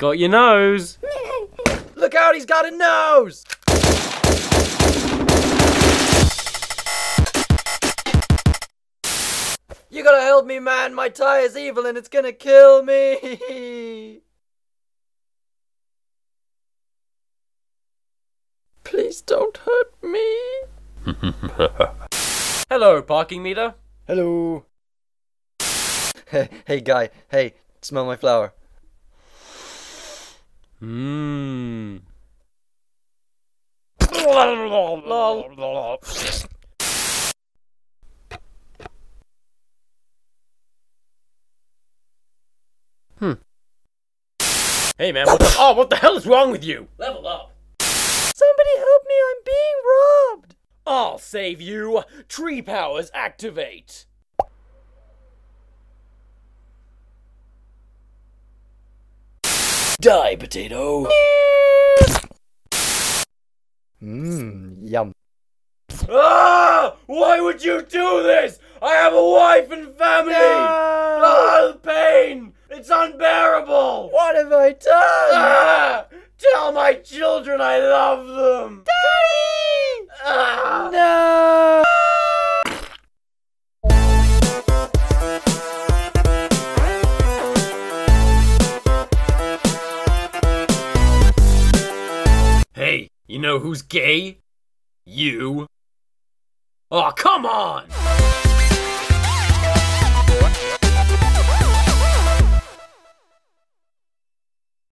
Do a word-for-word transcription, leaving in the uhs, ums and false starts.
got your nose. Look out, he's got a nose! You gotta help me, man. My tie is evil and it's gonna kill me. Please don't hurt me. Hello, parking meter. Hello. Hey, hey, guy. Hey, smell my flower. Mmm. Hmm. Hey man, what the- oh, what the hell is wrong with you? Level up. Somebody help me, I'm being robbed. I'll save you. Tree powers activate. Die, potato. Mmm, yum. Ah! Why would you do this? I have a wife and family. No! Ah, the pain! It's unbearable. What have I done? Ah! Tell my children I love them. Daddy! Ah! No! Hey, you know who's gay? You. Oh, come on!